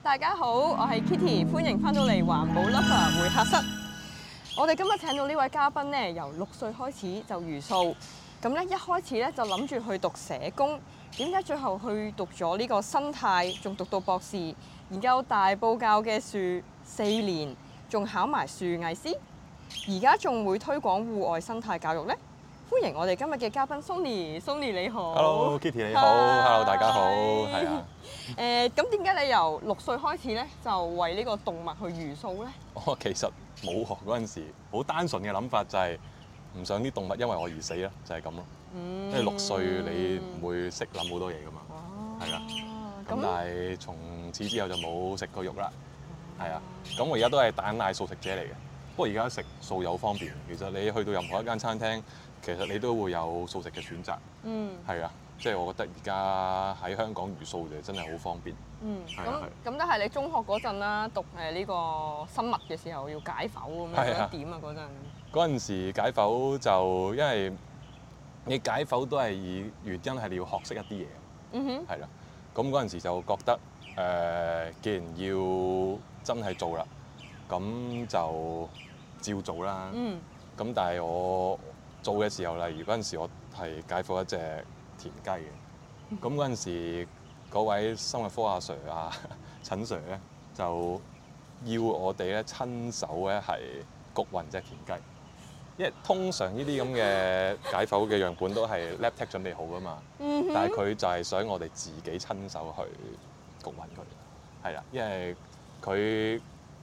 大家好，我係 Kitty，歡迎翻到嚟環保 Lover 會客室。我哋今日請到呢位嘉賓咧，由6歲開始就茹素，咁咧一開始咧就諗住去讀社工，點解最後去讀咗呢個生態，仲讀到博士，研究大埔滘嘅樹4年，仲考埋樹藝師，而家仲會推廣戶外生態教育咧？歡迎我哋今日嘅嘉賓 Sony 你好。 Hello Kitty 你好 ，Hello 大家好，係啊。 咁點解你由6歲開始咧，就為呢個動物去茹素咧？ 我其實冇學嗰陣時，好單純嘅諗法就係唔想啲動物因為我而死啦，就係咁咯。因為6歲你唔會識諗好多嘢噶嘛，係啦。咁但係從此之後就冇食過肉啦，係啊。咁我而家都係蛋奶素食者嚟嘅，不過而家食素有方便。其實你去到任何一間餐廳，其實你都會有素食嘅選擇，係啊。即係我覺得而家喺香港茹素就真係好方便。 咁但係你中學嗰陣啦，讀呢個生物嘅時候要解剖咁樣點啊嗰陣？ 嗰陣時解剖就因為你解剖都係原因係你要學識一啲嘢，係啦。咁嗰陣時就覺得既然要真係做啦，咁就照做啦。咁但係我做嘅時候，例如嗰陣時我係解剖一隻田雞嘅，咁嗰陣時嗰位生物科阿 Sir 啊陳 Sir 咧就要我哋咧親手咧係焗暈隻田雞，因為通常呢啲咁嘅解剖嘅樣本都係 lab tech 準備好噶嘛，但係佢就係想我哋自己親手去焗暈佢，係啦，因為佢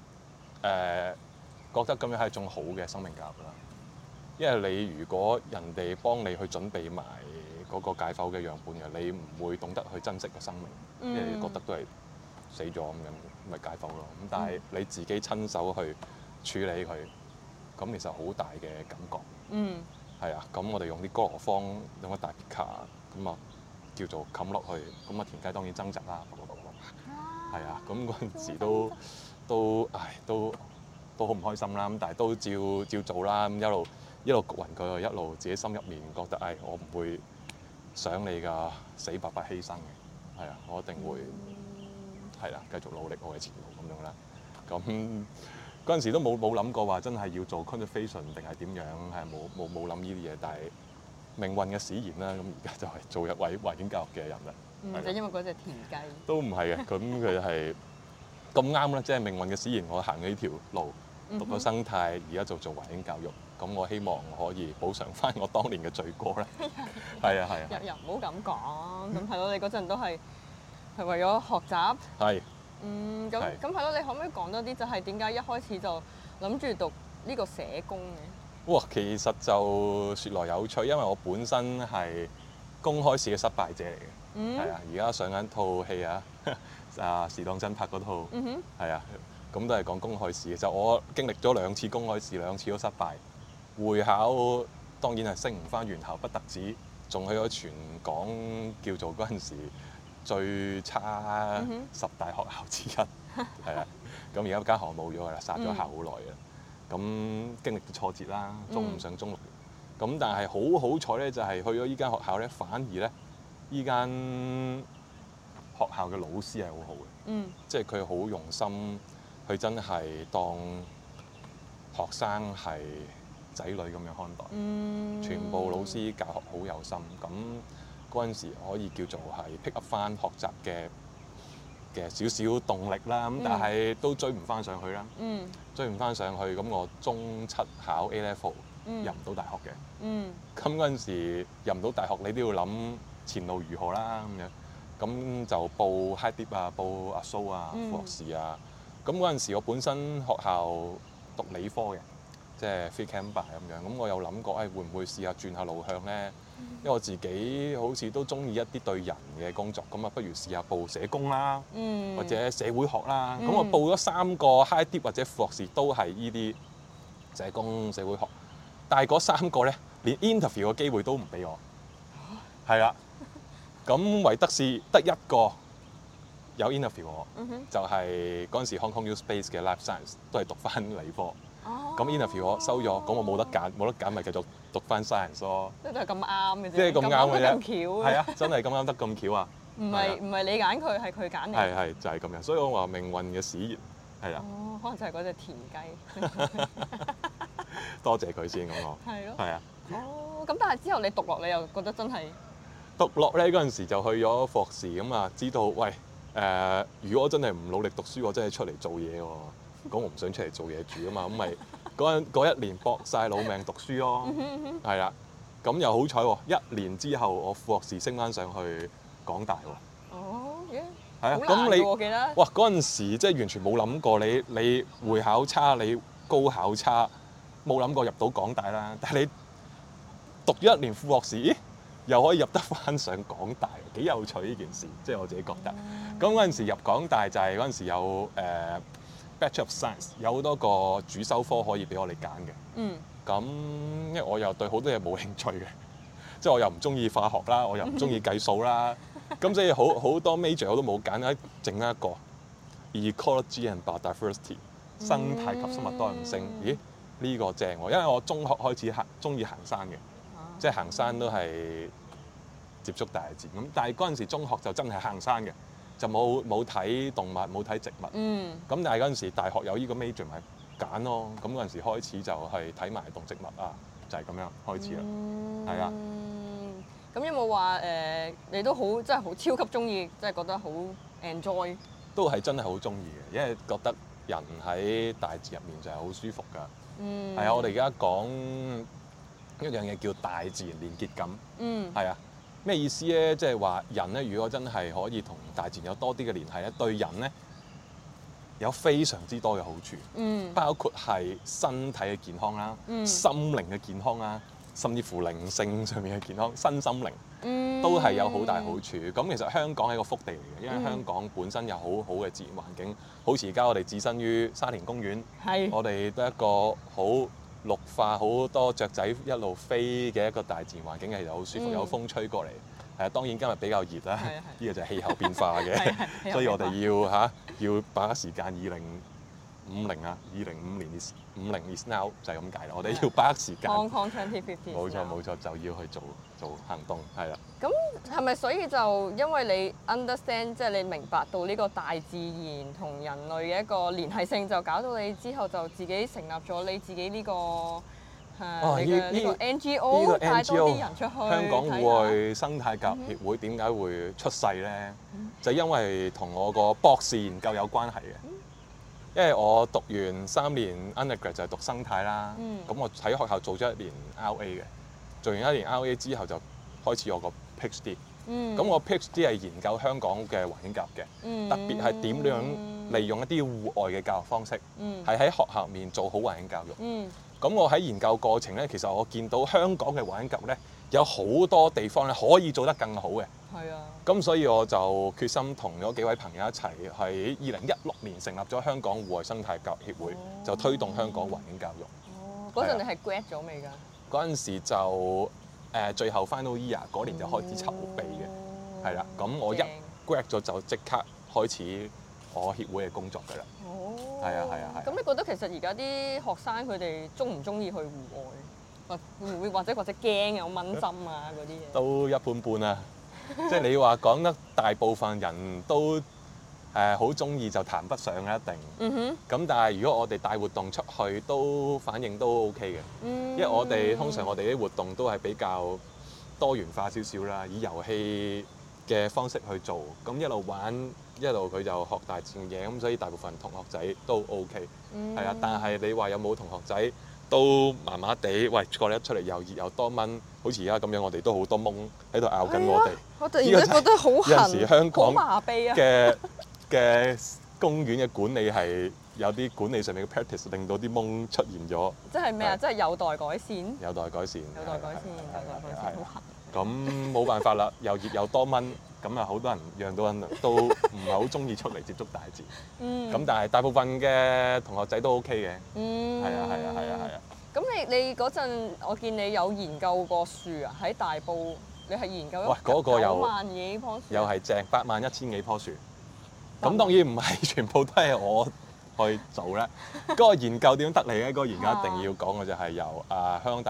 覺得咁樣係一種好嘅生命教育啦。因為你如果人哋幫你去準備埋嗰個解剖嘅樣本嘅，你唔會懂得去珍惜個生命，因為你覺得都係死咗咁樣，咪解剖咯。咁但係你自己親手去處理佢，咁其實好大嘅感覺。係啊，咁我哋用啲哥羅芳，用個大皮卡，咁啊叫做冚落去，咁啊田雞當然掙扎啦。係啊，咁嗰陣時都好唔開心啦。咁但係都照做啦。咁一路焗暈佢，一路自己心入面覺得，我唔會想你㗎死白白犧牲嘅，係啊，我一定會係啦，繼續努力我嘅前路咁樣啦。咁嗰陣時都冇諗過話真係要做 conservation 定係點樣，係冇諗呢啲嘢。但係命運嘅使然啦，咁而家就係做一位環境教育嘅人啦。 就因為嗰隻田雞都唔係嘅，咁佢係咁啱啦，即係命運嘅使然，我行呢條路讀咗生態，而家做環境教育。咁我希望可以補償翻我當年嘅罪過咧。係啊。 又唔好咁講，咁係咯，你嗰陣都係為咗學習。 係。 咁係咯，你可唔可以講多啲？就係點解一開始就諗住讀呢個社工嘅？ 哇，其實就説來有趣，因為我本身係公開試嘅失敗者嚟嘅。係啊，而家上緊套戲啊，時當真拍嗰套。係啊，咁都係講公開試嘅。就我經歷咗2次公開試，2次都失敗。會考當然係升唔翻原校，不特止，仲去咗全港叫做嗰陣時最差10大學校之一，係啊。咁而家間學校冇咗㗎啦，殺咗校好耐㗎啦。咁經歷啲挫折啦，中5上中6，咁但係好彩咧，就係去咗依間學校咧，反而咧依間學校嘅老師係好好嘅，即係佢好用心，佢真係當學生係仔女咁樣看待，全部老師教學好有心，咁嗰陣時可以叫做係 pick up 翻學習嘅少少動力啦。咁但係都追唔翻上去啦，追唔翻上去，咁我中7考 A Level 入唔到大學嘅，咁嗰陣時入唔到大學，你都要諗前路如何啦咁樣，咁就報 High Dip 啊，報阿蘇啊，副學士啊。咁嗰陣時我本身學校讀理科嘅。即係 free camper 咁樣，咁我有諗過，會唔會試下轉下路向咧？因為我自己好似都中意一啲對人嘅工作，咁啊不如試下報社工啦，或者社會學啦。咁我報咗3個 high dip 或者副學士都係依啲社工社會學，但係嗰3個咧連 interview 嘅機會都唔俾我，係啦。咁唯得是得一個有 interview 我，就係嗰陣時 Hong Kong U Space 嘅 Life Science 都係讀翻理科。咁 interview 我收咗，咁我冇得揀咪繼續讀翻 science 咯。 即係咁啱嘅啫。 即係咁啱嘅啫。 咁巧。 係啊，真係咁啱得咁巧啊！ 唔係你揀佢，係佢揀你。 係就係咁樣，所以我話命運嘅使然係啦。 哦，可能就係嗰隻田雞。 多謝佢先咁我。 係咯。 係啊。 哦，咁但係之後你讀落，你又覺得真係讀落咧嗰陣時就去咗霍士咁啊，知道喂如果我真係唔努力讀書，我真係出嚟做嘢喎。咁我唔想出嚟做嘢住啊嘛，咁咪嗰一年搏晒老命讀書咯。係啦，咁又好彩喎，1年之後我副學士升翻上去港大喎。 哦，耶！ 係啊， 好難咁你㗎我記得。 哇嗰陣時即係完全冇諗過你會考差，你高考差，冇諗過入到港大啦。但係你讀咗1年副學士，咦又可以入得翻上港大，幾有趣呢件事，即係我自己覺得。咁嗰陣時入港大就係嗰陣時有Bachelor of Science， 有好多個主修科可以俾我哋揀嘅。咁因為我又對好多嘢冇興趣嘅，即係我又唔中意化學啦，我又唔中意計數啦。咁所以好多 major 我都冇揀，剩一個 Ecology and Biodiversity， 生態及生物多樣性。咦呢個正喎，因為我中學開始中意行山嘅。即係行山都係接觸大自然咁，但係嗰陣時中學就真係行山嘅，就冇睇動物，冇睇植物。咁但係嗰陣時大學有呢個 major 咪揀咯。咁嗰陣時開始就係睇埋動植物啊，就係咁樣開始啦。係啊。 咁有冇話你都好真係好超級中意，即係覺得好 enjoy？ 都係真係好中意嘅，因為覺得人喺大自然入面就係好舒服㗎。係啊，我哋而家講一樣嘢叫大自然連結感。係啊，咩意思咧？即係話人咧，如果真係可以同大自然有多啲嘅聯繫咧，對人咧有非常之多嘅好處。包括係身體嘅健康啦，心靈嘅健康啦，甚至乎靈性上面嘅健康，身心靈都係有好大好處。咁其實香港係一個福地嚟嘅，因為香港本身有好好嘅自然環境，好似而家我哋置身於沙田公園，我哋都一個好綠化，好多雀仔一路飛嘅一個大自然環境，其實好舒服，有風吹過嚟。係啊，當然今日比較熱啦，呢個就係氣候變化嘅，所以我哋要把握時間。2050啊，2050 50 is now 就係咁解啦。我哋要把握時間。 Hong Kong 2050。 冇錯，就要去做行動，係啦。 咁係咪所以就因為你 understand， 即係你明白到呢個大自然同人類嘅一個聯繫性，就搞到你之後就自己成立咗你自己呢個你嘅呢個 NGO， 帶多啲人出去。 香港戶外生態教育協會點解會出世咧？就因為同我個博士研究有關係嘅。因為我讀完3年 undergrad 就係讀生態啦，咁我喺學校做咗1年 RA 嘅，做完1年 RA 之後就開始我個 PhD。咁我 PhD 係研究香港嘅環境教育嘅，特別係點樣利用一啲戶外嘅教育方式，係喺學校面做好環境教育。咁我喺研究過程咧，其實我見到香港嘅環境教育咧有好多地方咧可以做得更好嘅。 係啊。咁所以我就決心同咗幾位朋友一齊喺2016年成立咗香港戶外生態教育協會，就推動香港環境教育。 嗰陣你係 grad 咗未㗎？ 嗰陣時就最後 final year 嗰年就開始籌備嘅，係啦。咁我一 grad 咗就即刻開始我協會嘅工作㗎啦。係啊。 咁你覺得其實而家啲學生佢哋鍾唔鍾意去戶外，或者驚有蚊針啊嗰啲嘢？ 都一般般啊。即係你話講得大部分人都好中意就談不上嘅一定。咁但係如果我哋帶活動出去，都反應都 OK 嘅。因為我哋通常我哋啲活動都係比較多元化少少啦，以遊戲嘅方式去做，咁一路玩一路佢就學大自然嘢，咁所以大部分同學仔都 OK。係啊，但係你話有冇同學仔都麻麻地？喂，過一出嚟又熱又多蚊，好似而家咁樣，我哋都好多蚊喺度咬緊我哋。 我突然間覺得好痕， 有陣時香港麻痹啊嘅公園嘅管理係有啲管理上面嘅 practice， 令到啲蚊出現咗。 即係咩啊？即係有待改善。 有待改善。 好痕。 咁冇辦法啦，又熱又多蚊，咁啊好多人養到人都唔係好中意出嚟接觸大自然。咁但係大部分嘅同學仔都 OK 嘅。係啊。 咁你嗰陣，我見你有研究過樹啊？喺大埔，你係研究咗9萬幾棵樹， 又係正81000幾棵樹。咁當然唔係全部都係我去做咧。嗰個研究點得嚟咧？嗰個研究一定要講嘅就係由香港大學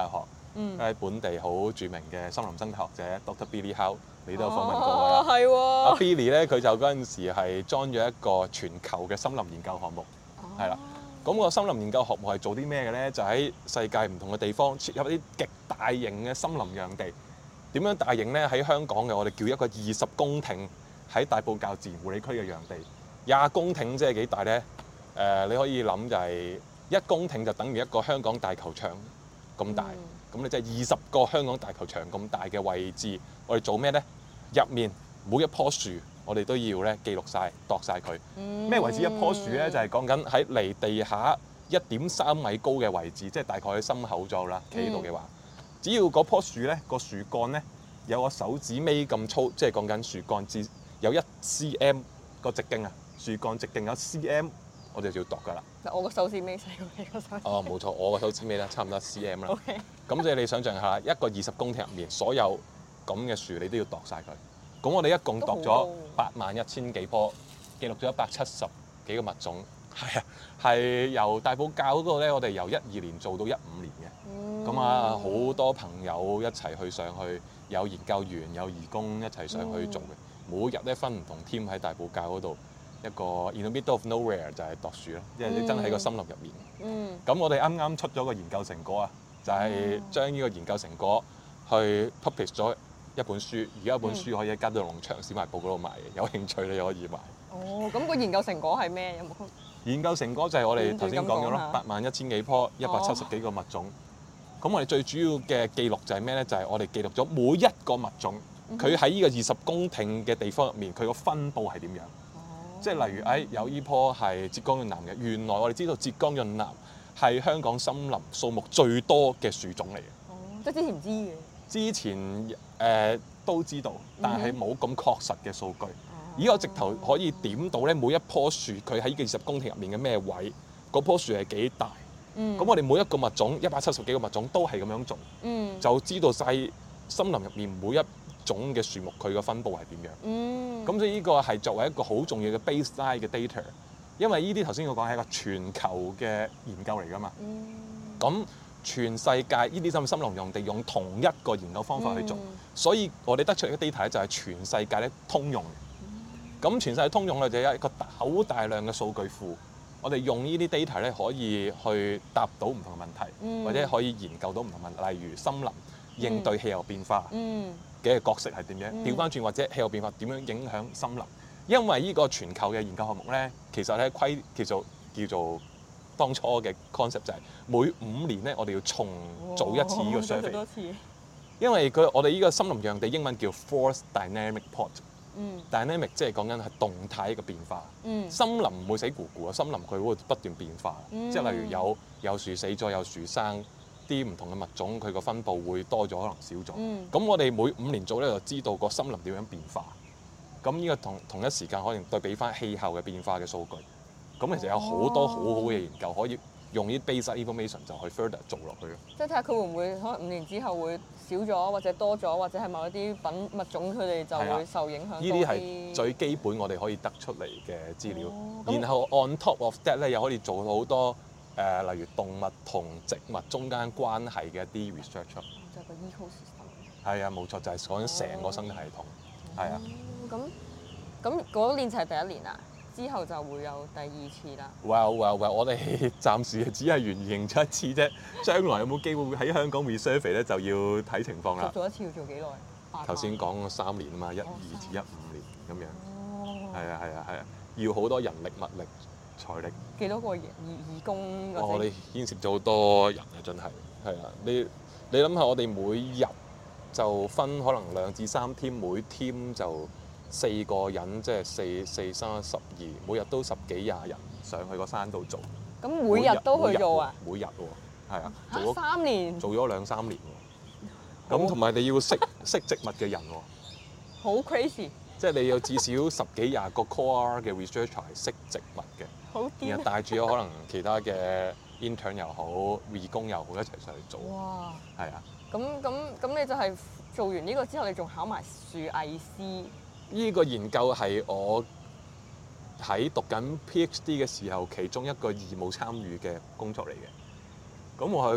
喺本地好著名嘅森林生態學者 Dr. Billy Howe， 你都有訪問過㗎啦。 係阿喎。 Billy 咧，佢就嗰陣時係 join 咗一個全球嘅森林研究項目，係啦。咁個森林研究項目係做啲咩嘅咧？就喺世界唔同嘅地方設入一啲極大型嘅森林養地。點樣大型咧？喺香港嘅我哋叫一個20公頃喺大埔滘自然護理區嘅養地。20公頃即係幾大咧？你可以諗就係1公頃就等於一個香港大球場咁大。咁你即係20個香港大球場咁大嘅位置，我哋做咩咧？入面每一棵樹，我哋都要咧記錄晒、度晒佢。咩為之一棵樹咧？就係講緊喺離地下1.3米高嘅位置，即係大概喺心口咗啦。企喺度嘅話，只要嗰棵樹咧個樹幹咧有個手指尾咁粗，即係講緊樹幹至有1 cm 個直徑啊，樹幹直徑有cm，我哋就要度㗎啦。 我個手指尾細過你個手指。 哦，冇錯，我個手指尾咧差唔多cm 啦。 OK。 咁即係你想象下，一個20公頃入面，所有咁嘅樹你都要度晒佢。咁我哋一共度咗81000幾棵，記錄咗170幾個物種。係啊，係由大埔滘嗰個咧，我哋由12年做到15年嘅。咁啊，好多朋友一齊去上去，有研究員、有義工一齊上去做嘅。每日咧分唔同 team 喺大埔滘嗰度，一個 in the middle of nowhere 就係度樹咯，因為你真係喺個森林入面。咁我哋啱啱出咗個研究成果啊，就係將呢個研究成果去 publish 咗一本書。而家本書可以喺嘉道農場小賣部嗰度買嘅，有興趣你可以買。 哦，咁個研究成果係咩？有冇？ 研究成果就係我哋頭先講咗咯，81000幾棵，170幾個物種。咁我哋最主要嘅記錄就係咩咧？就係我哋記錄咗每一個物種，佢喺呢個20公頃嘅地方入面，佢個分佈係點樣？即係例如，有呢棵係浙江潤楠嘅，原來我哋知道浙江潤楠係香港森林數目最多嘅樹種嚟嘅。 哦，即係之前唔知嘅。之前都知道，但係冇咁確實嘅數據。而我直頭可以點到咧，每一棵樹佢喺呢個20公頃入面嘅咩位，嗰棵樹係幾大。咁我哋每一個物種170幾個物種都係咁樣做，就知道晒森林入面每一種嘅樹木佢個分佈係點樣。咁所以呢個係作為一個好重要嘅 baseline 嘅 data， 因為呢啲頭先我講係一個全球嘅研究嚟㗎嘛。咁全世界呢啲森林用地用同一個研究方法去做，所以我哋得出嚟嘅 data 咧就係全世界咧通用。咁全世界通用咧就有一個好大量嘅數據庫，我哋用呢啲 data 咧可以去答到唔同嘅問題，或者可以研究到唔同問題，例如森林應對氣候變化嘅角色係點樣，調翻轉或者氣候變化點樣影響森林。因為呢個全球嘅研究項目咧，其實咧叫做當初嘅 concept 就係每5年咧，我哋要重做一次呢個 survey。因為我哋呢個森林養地英文叫 forest dynamic pod。dynamic 即係講緊係動態一個變化。森林唔會死咕咕啊，森林佢會不斷變化。即係例如有樹死咗，有樹生，啲唔同嘅物種佢個分佈會多咗，可能少咗。咁我哋每5年做咧，就知道個森林點樣變化。咁呢個同一時間可能對比翻氣候嘅變化嘅數據。咁其實有好多好好嘅研究可以用呢啲 basic information 就去 further 做落去咯。 即係睇下佢會唔會可能5年之後會少咗，或者多咗，或者係某一啲物種佢哋就會受影響多啲。 呢啲係最基本我哋可以得出嚟嘅資料。然後 on top of that 咧，又可以做到好多例如動物同植物中間關係嘅一啲 research。 就係個 ecosystem。 係啊，冇錯，就係講緊成個生態系統。係啊。 咁嗰年就係第1年啦。之後就會有第2次啦。 Well， 我哋暫時只係完成咗1次啫。將來有冇機會喺香港 resurvey 咧，就要睇情況啦。 做一次要做幾耐？ 頭先講3年啊嘛，12至15年咁樣。係啊，要好多人力、物力、財力。幾多個義工？我哋牽涉咗好多人啊，真係。係啊，你諗下，我哋每日就分可能2至3 team，每 team 就4個人，即係4、3、12，每日都10幾20人上去個山度做。咁每日都去做啊？每日喎，係啊，做咗3年，做咗2、3年喎。咁同埋你要識植物嘅人喎。好 crazy！即係你有至少10幾20個 core 嘅 researcher 係識植物嘅。好癲！然後帶住咗可能其他嘅 intern 又好、義工又好一齊上去做。哇！係啊。咁你就係做完呢個之後，你仲考埋樹藝師。呢個研究係我喺讀緊 PhD 嘅時候，其中一個義務參與嘅工作嚟嘅。咁我係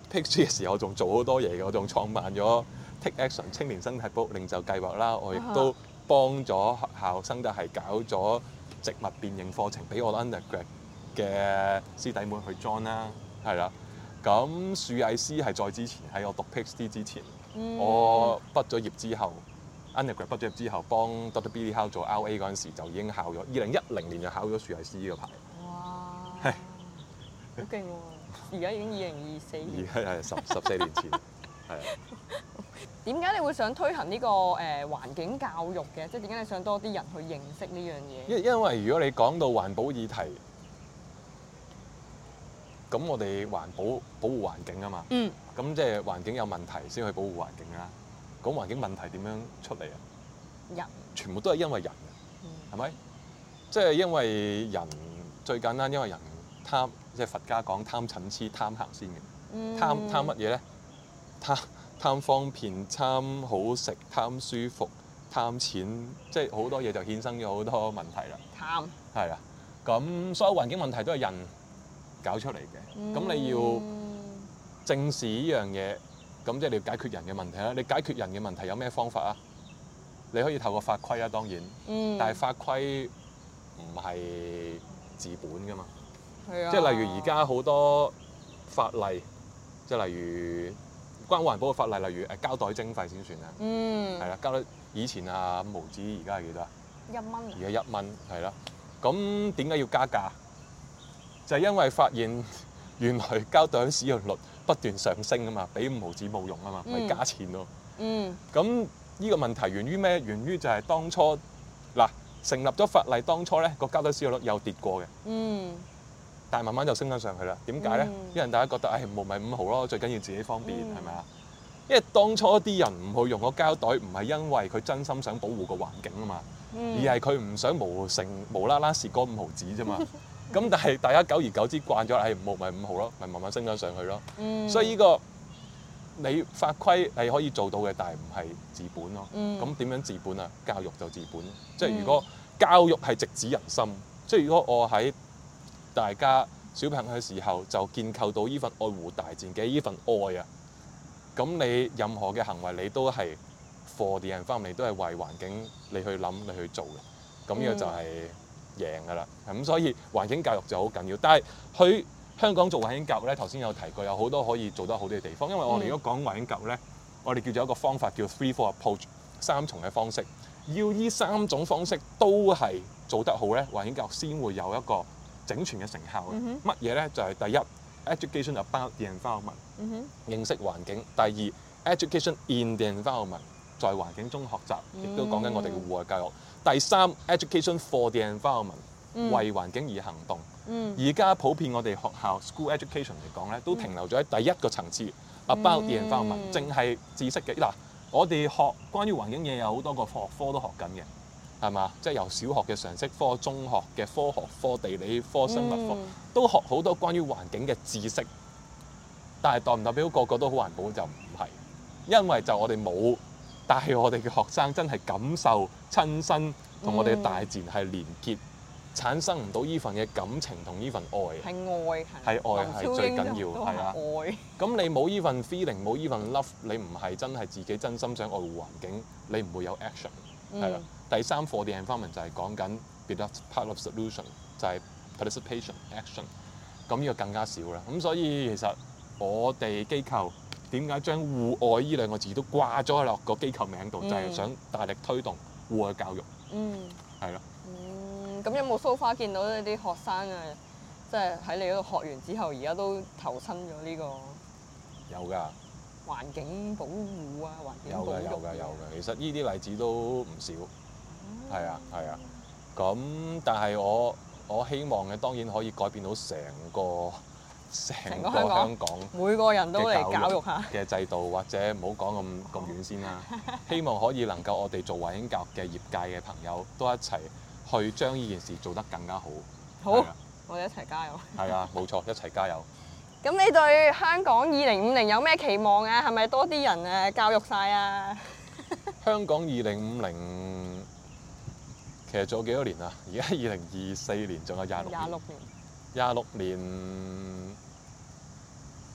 PhD 嘅時候，仲做好多嘢嘅，我仲創辦咗 Take Action 青年生態保育領袖計劃啦，我亦都幫咗學校生態系搞咗植物變形課程俾我 undergrad 嘅師弟妹去 join 啦，係啦。咁樹藝師係再之前，喺我讀 PhD 之前，我畢咗業之後 undergrad 畢咗業之後，幫 Dr. Billy Howe 做 RA 嗰陣時就已經考咗，2010年就考咗樹藝師呢個牌。 哇！ 係好勁喎！而家已經2024年。 而家係14年前，係啊。 點解你會想推行呢個環境教育嘅？即係點解你想多啲人去認識呢樣嘢？ 因為如果你講到環保議題，咁我哋保護環境啊嘛。咁即係環境有問題先去保護環境啦。咁環境問題點樣出嚟啊？ 人全部都係因為人，係咪？即係因為人最簡單，因為人貪，即係佛家講貪嗔痴貪行先嘅。貪乜嘢咧？貪方便、貪好食、貪舒服、貪錢，即係好多嘢就衍生咗好多問題啦。 貪係啊，咁所有環境問題都係人搞出嚟嘅。咁你要正視呢樣嘢，咁即係你要解決人嘅問題啦。你解決人嘅問題有咩方法啊？你可以透過法規啊，當然，但係法規唔係治本㗎嘛。即係例如而家好多法例，即係例如關環保嘅法例，例如膠袋徵費先算啦。係啦，膠袋以前啊5毫紙，而家係幾多啊 ？1蚊。 而家1蚊，係啦。咁點解要加價？就係因為發現原來膠袋使用率不斷上升啊嘛，俾5毫紙冇用啊嘛，咪加錢咯。咁呢個問題源於咩？源於就係當初成立咗法例，當初咧個膠袋使用率有跌過嘅。但係慢慢就升緊上去啦。點解咧？因為大家覺得冇咪5毫咯，最緊要自己方便，係咪啊？因為當初啲人唔去用個膠袋，唔係因為佢真心想保護個環境啊嘛，而係佢唔想無啦啦蝕嗰5毫紙啫嘛。咁但係大家久而久之慣咗，5毫咪5毫咯，咪慢慢升緊上去咯。所以呢個你法規係可以做到嘅，但係唔係治本咯。咁點樣治本啊？教育就治本。即係如果教育係直指人心，即係如果我喺大家小朋友嘅時候就建構到呢份愛護大自然嘅呢份愛啊，咁你任何嘅行為你都係 for the environment，你都係為環境你去諗你去做嘅，咁呢個就係贏㗎啦。咁所以環境教育就好緊要，但係去香港做環境教育咧，頭先有提過有好多可以做得好啲嘅地方，因為我哋如果講環境教育咧，我哋叫做一個方法叫 3-4 approach， 3重嘅方式，要呢3種方式都係做得好咧，環境教育先會有一個整全嘅成效嘅。乜嘢咧？就係第一 education about the environment，認識環境；第二 education in the environment， 在環境中學習，亦都講緊我哋嘅戶外教育；第三 education for the environment， 為環境而行動。而家普遍我哋學校 school education 嚟講咧，都停留咗喺第一個層次 about the environment， 淨係知識嘅。嗱，我哋學關於環境嘢有好多個學科都學緊嘅。係嘛？即係由小學嘅常識科、中學嘅科學科、地理科、生物科，都學好多關於環境嘅知識。但係代唔代表個個都好環保就唔係，因為就我哋冇帶我哋嘅學生真係感受親身同我哋嘅大自然係連結，產生唔到呢份嘅感情同呢份愛。係愛係最緊要，係啊。咁你冇呢份 feeling， 冇呢份 love， 你唔係真係自己真心想愛護環境，你唔會有 action。係啦。第三 for the environment 就係講緊 be part of solution， 就係 participation action。咁呢個更加少啦。咁所以其實我哋機構點解將戶外呢兩個字都掛咗落個機構名度，就係想大力推動戶外教育。係咯。 咁有冇 so far 見到呢啲學生啊，即係喺你嗰度學完之後，而家都投身咗呢個？ 有㗎。 環境保護啊，環境保育。 有㗎。其實呢啲例子都唔少。係啊。咁但係我希望嘅當然可以改變到成個香港每個人都嚟教育下嘅制度，或者唔好講咁遠先啦。希望可以能夠我哋做環境教育嘅業界嘅朋友都一齊去將呢件事做得更加好。 好，我哋一齊加油。係啊，冇錯，一齊加油。 咁你對香港2050有咩期望啊？係咪多啲人教育晒啊？ 香港2050其實仲有幾多年啊？而家2024年仲有26年。26年，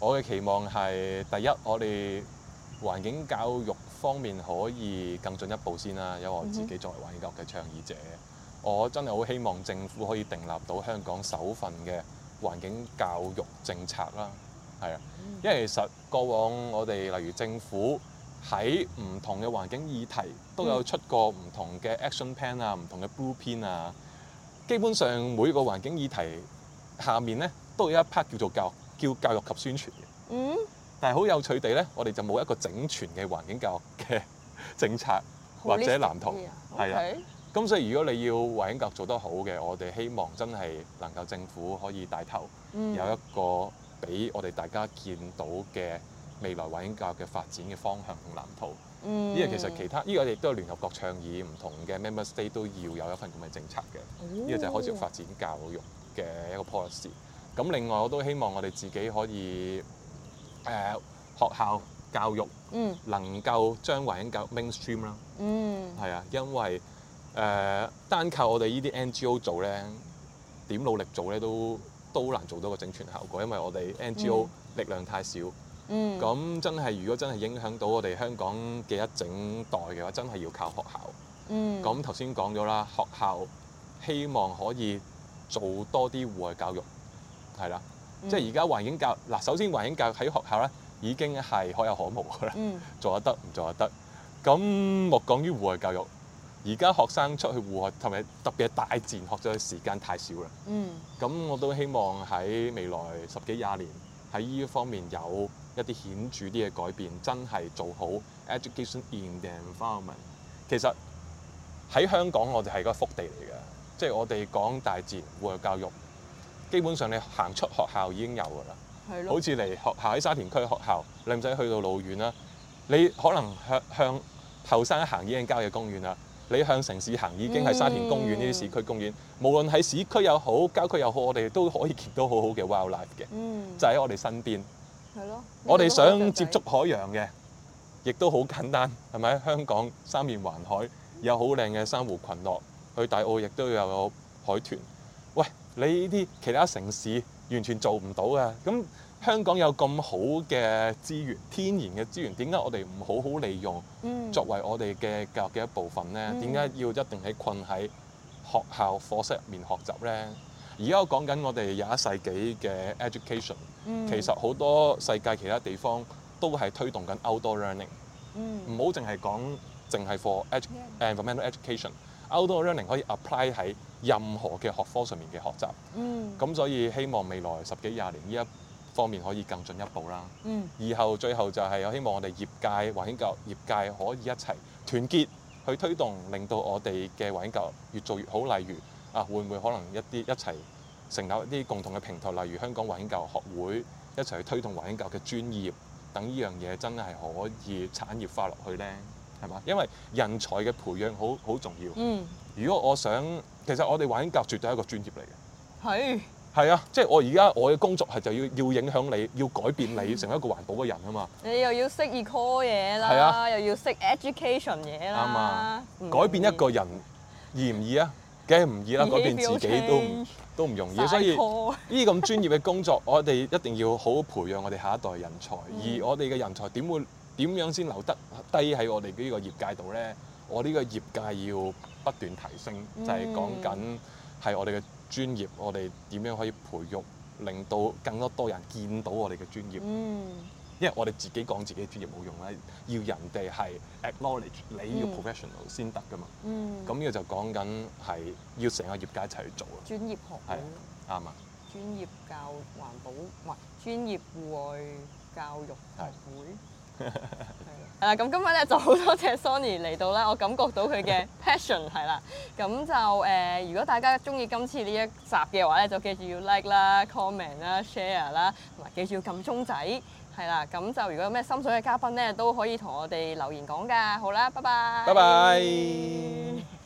我嘅期望係第一，我哋環境教育方面可以更進一步先啦，因為我自己作為環境教育嘅倡議者，我真係好希望政府可以訂立到香港首份嘅環境教育政策啦，係啊，因為其實過往我哋例如政府喺唔同嘅環境議題都有出過唔同嘅 action plan 啊，唔同嘅 blueprint 啊，基本上每個環境議題下面咧都有一 part 叫做教育及宣傳嘅。但係好有趣地咧，我哋就冇一個整全嘅環境教育嘅政策或者藍圖，係啊。咁所以如果你要環境教育做得好嘅，我哋希望真係能夠政府可以帶頭，有一個俾我哋大家見到嘅未來環境教育嘅發展嘅方向同藍圖。呢個其實其他呢個亦都係聯合國倡議，唔同嘅 member state 都要有一份咁嘅政策嘅。呢個就係開始發展教育嘅一個 policy。咁另外我都希望我哋自己可以學校教育能夠將環境教育 mainstream 啦。係啊，因為單靠我哋呢啲 NGO 做咧，點努力做咧都難做到個整全效果，因為我哋 NGO 力量太少。咁真係如果真係影響到我哋香港嘅一整代嘅話，真係要靠學校。咁頭先講咗啦，學校希望可以做多啲戶外教育，係啦。即係而家環境教育嗱，首先環境教育喺學校咧已經係可有可無㗎啦，做得得唔做得得。咁莫講於戶外教育，而家學生出去戶外同埋特別係大自然學習嘅時間太少啦。咁我都希望喺未來10幾20年喺呢一方面有一啲顯著啲嘅改變，真係做好 education in the environment。其實喺香港我哋係個福地嚟嘅，即係我哋講大自然戶外教育，基本上你行出學校已經有㗎啦。好似嚟學校喺沙田區學校，你唔使去到老遠啦，你可能向後山行已經郊野公園啦，你向城市行已經係沙田公園呢啲市區公園。無論喺市區又好，郊區又好，我哋都可以見到好好嘅 wildlife 嘅，就喺我哋身邊。我哋想接觸海洋嘅，亦都好簡單，係咪？香港三面環海，有好靚嘅珊瑚群落，去大澳亦都有海豚。喂，你呢啲其他城市完全做唔到嘅，咁香港有咁好嘅資源，天然嘅資源，點解我哋唔好好利用，作為我哋嘅教育嘅一部分咧？點解要一定係困喺學校課室入面學習咧？而家我講緊我哋21世紀嘅 education，其實好多世界其他地方都係推動緊 outdoor learning，唔好淨係講淨係 for environmental education。outdoor learning 可以 apply 喺任何嘅學科上面嘅學習。咁所以希望未來10幾20年呢一方面可以更進一步啦。以後最後就係我希望我哋業界環境教育業界可以一齊團結去推動，令到我哋嘅環境教育越做越好。例如會唔會可能一齊成立一啲共同嘅平台，例如香港環境教育學會一齊去推動環境教育嘅專業，等呢樣嘢真係可以產業化落去咧，係嘛？因為人才嘅培養好重要。如果我想，其實我哋環境教育絕對係一個專業嚟嘅。係啊，即係我嘅工作係就要影響你，要改變你成為一個環保嘅人啊嘛。你又要識 eco 嘢啦，又要識 education 嘢啦。啱啊！改變一個人易唔易啊？梗係唔易啦，改變自己都唔容易。所以呢咁專業嘅工作，我哋一定要好好培養我哋下一代人才。而我哋嘅人才點樣先留得低喺我哋呢個業界度咧？我呢個業界要不斷提升，就係講緊係我哋嘅專業，我哋點樣可以培育，令到更多人見到我哋嘅專業。因為我哋自己講自己專業冇用啦，要人哋係 acknowledge 你呢個 professional 先得噶嘛。咁呢個就講緊係要成個業界一齊去做啊。專業學會啱啊。專業教環保唔係專業戶外教育學會。係啦，咁今日咧就好多謝 Sonny 嚟到啦，我感覺到佢嘅 passion 係啦。咁就如果大家中意今次呢一集嘅話咧，就記住要 like 啦、comment 啦、share 啦，同埋記住要撳鐘仔。係啦，咁就如果有咩心水嘅嘉賓咧，都可以同我哋留言講㗎。好啦，拜拜。拜拜。